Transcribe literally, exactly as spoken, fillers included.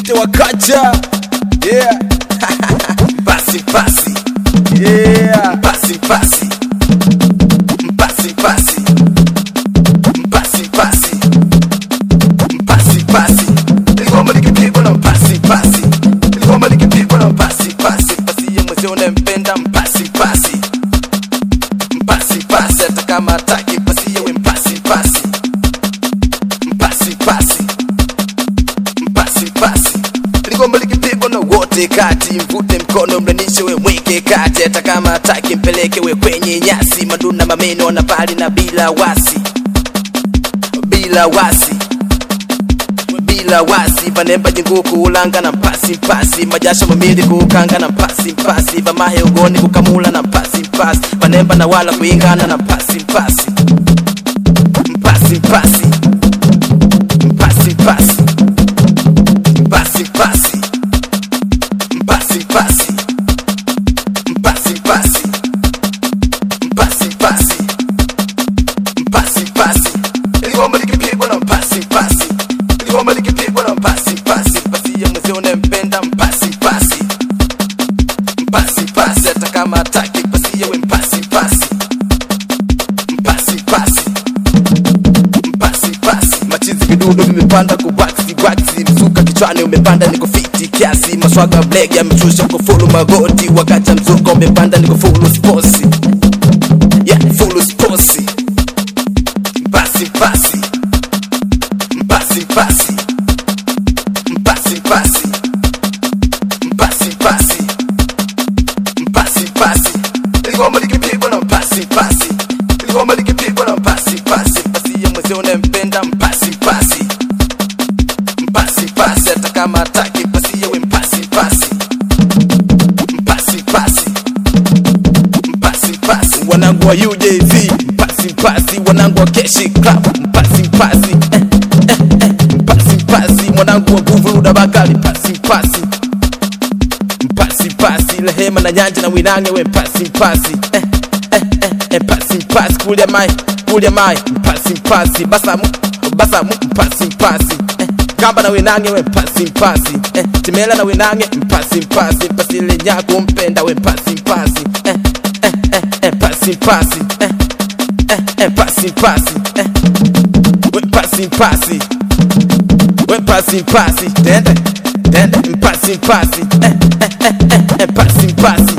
Nite wakaja. Yeah. Pasi pasi. Yeah. Pasi pasi. Pasi pasi. Pasi pasi. Pasi pasi. Iligoma likipigwa na pasi pasi. Iligoma likipigwa na pasi pasi. Pasi ya mwezi unempenda mpasi pasi. Mpasi pasi hata kama hataki pasi yewe mpasi pasi. Mpasi pasi. Mpasi pasi. Iligoma likipigwa na wote kati. Mvute mkono mlanishe we mweke kati. Hata kama hataki mpeleke we kwenye nyasi. Maduna mameno na pali na bila wasi. Bila wasi. Bila wasi. Panemba jinguku ulanga na mpasi mpasi. Majasho mamili kukanga na mpasi mpasi. Vamahe ugoni kukamula na mpasi mpasi. Panemba na wala kuingana na mpasi mpasi. Mpasi mpasi. Mpasi mpasi. Mpasi mpasi. Mpasi mpasi. Mpasi mpasi. Mpasi mpasi. Mpasi mpasi. Iligoma likipigwa na mpasi mpasi. Iligoma likipigwa na mpasi mpasi. Pasi ya mwezi unempenda mpasi mpasi. Mpasi mpasi hata kama hataki pasi yewe mpasi mpasi. Mpasi mpasi. Mpasi mpasi. Machizi vidudu vimepanda kuwaksi waksi. Msuka kichwani umepanda niko fiti kiasi. Maswaga bleg yameshusha kwa fulu magoti. Wakacha mzuka umepanda niko fulu sposi. Yeah, fulu sposi. Mpasi mpasi. Mpasi mpasi. Mpasi mpasi. Mpasi mpasi. Mpasi mpasi. Iligoma likipigwa na mpasi mpasi. Iligoma likipigwa na mpasi mpasi. Pasi ya mwezi unempenda mpasi mpasi. Mpasi mpasi hata kama hataki pasi yewe mpasi mpasi. Mpasi mpasi. Mpasi mpasi. Wanangu wa U J Z mpasi mpasi. Wanangu wa Keshi Club mpasi mpasi. eh, eh, eh. Mpasi mpasi. Mwanangu wa Guvuruda Bakali mpasi mpasi. Mpasi mpasi. Lehema na Nyanja na Winange we mpasi mpasi. eh, eh, eh, eh. Mpasi mpasi. Kulia mai, kulia mai mpasi mpasi. Basamu, basamu mpasi mpasi. eh. Kamba na Winange we mpasi mpasi. eh. Timela na Winange mpasi mpasi. Mpasi lenyako mpenda we mpasi mpasi. eh, eh, eh, eh. Mpasi mpasi. eh, eh, eh. Mpasi mpasi. eh. We mpasi mpasi. We mpasi mpasi. Tende, tende mpasi mpasi. eh, eh, eh, eh. Mpasi mpasi.